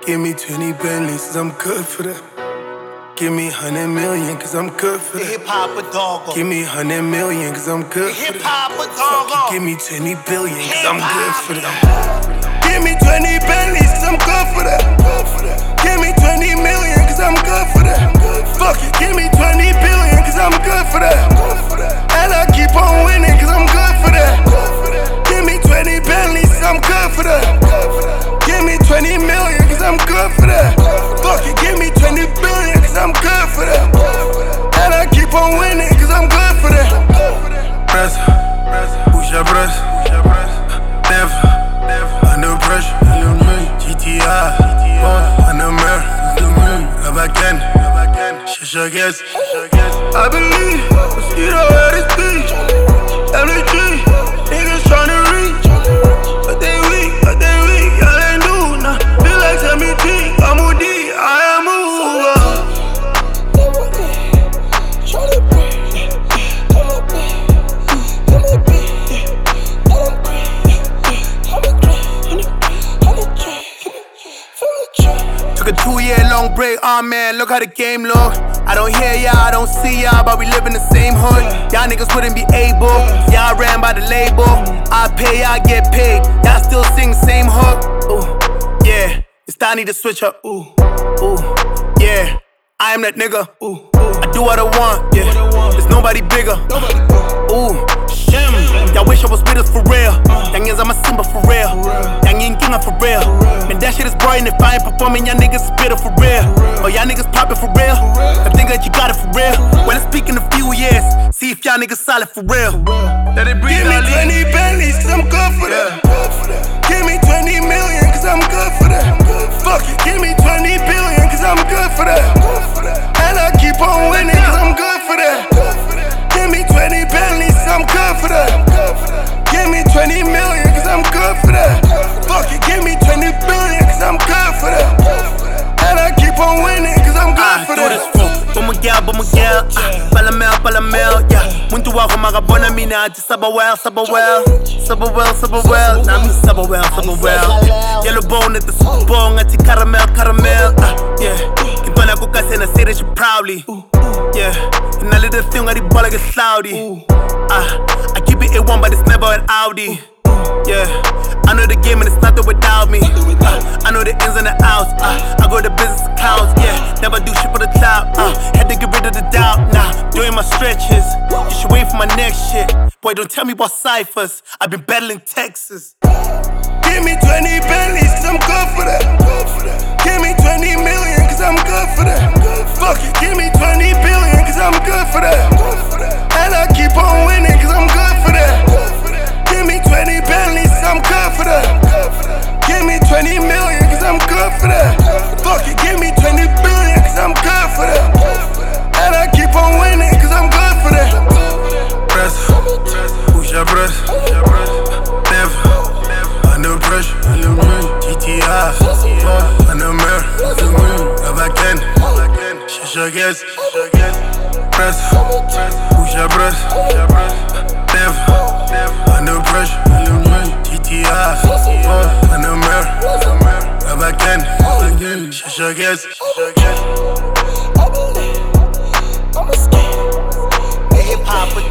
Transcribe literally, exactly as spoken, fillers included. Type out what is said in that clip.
Give me twenty Bentleys, cause I'm good for that. Give me hundred million, cause I'm good for that. Hip hop a dog. Give me hundred million, cause I'm good for that. Hip hop a dog. Give me twenty billion, cause I'm good for that. Give me twenty Bentleys, cause I'm good for that. Give me twenty million, cause I'm good for that. Fuck it, give me twenty billion, cause I'm good for that. And I keep on winning, cause I'm good for that. Give me twenty Bentleys, cause I'm good for that. Give me twenty million, cause I'm good for that. Fuck it, give me twenty billion, cause I'm good for that. And I keep on winning, cause I'm good for that. Press, push your press, never, under pressure. G T I, under mirror, love again, shush your guess. I believe, mosquito at his beach, L A G, niggas tryna reach, but they weak, but they weak, y'all ain't do nah. Feel like tell me T, I'm O D, I am over. Took a two-year long break, oh man, look how the game look. I don't hear y'all, I don't see y'all, but we live in the same hood. Y'all niggas wouldn't be able, y'all ran by the label. I pay, y'all get paid, y'all still sing same hook. Ooh, yeah, it's time I need to switch up. Ooh, ooh, yeah, I am that nigga. Ooh, I do what I want, yeah, there's nobody bigger. Ooh, shim, y'all wish I was with us for real. Yang is I'm a Simba for real. Yang ain't king for real. Man, that shit is bright, and if I ain't performing, y'all niggas is bitter for real. Oh, y'all niggas poppin' for real. I think that you got it for real. Well, it's peak in a few years. See if y'all niggas solid for real. Let it breathe. Give me twenty Bentleys, cause I'm good for that. Give me twenty million, cause I'm good for that. Fuck it, give me twenty billion, cause I'm good for that. And I keep on winning, cause I'm good for that. Give me twenty Bentleys, cause I'm good for that. Give me twenty million, cause I'm good for that. Fuck it, give me twenty billion, cause I'm good for that. And I keep on winning, cause I'm good for that. Bumagel, bumagel, palamel, palamel, yeah. Muntu wako makabona mina, ati saba well, saba well, saba well, saba well. Nah, me saba well, saba well. Yellow bone at the Super Bowl, ati caramel, caramel, uh, yeah. Kintona kuka say na say that you proudly, yeah. And I let the thing, I the ball like a Saudi. Uh, I keep it A one, but it's never an Audi. Yeah, I know the game and it's nothing without me. uh, I know the ins and the outs. uh, I go to business accounts, yeah. Never do shit for the top. uh, Had to get rid of the doubt. Nah, doing my stretches. You should wait for my next shit. Boy, don't tell me about ciphers. I've been battling Texas. Give me twenty Bentleys, cause I'm good for that. Give me twenty million, cause I'm good for that. Fuck it, give me twenty billion, cause I'm good for that. And I keep on winning, cause I'm good for that. Give me twenty Bentleys, cause I'm good for that. Give me twenty million, cause I'm good for that. Fuck it, give me twenty billion, cause I'm good for that. And I keep on winning, cause I'm good for that. Press, push your press, never, under pressure. G T I, under mirror, love again, shush your guess. Press, push your press, never, under pressure. G T I, under mirror, love again, shush your guess. Hip hop a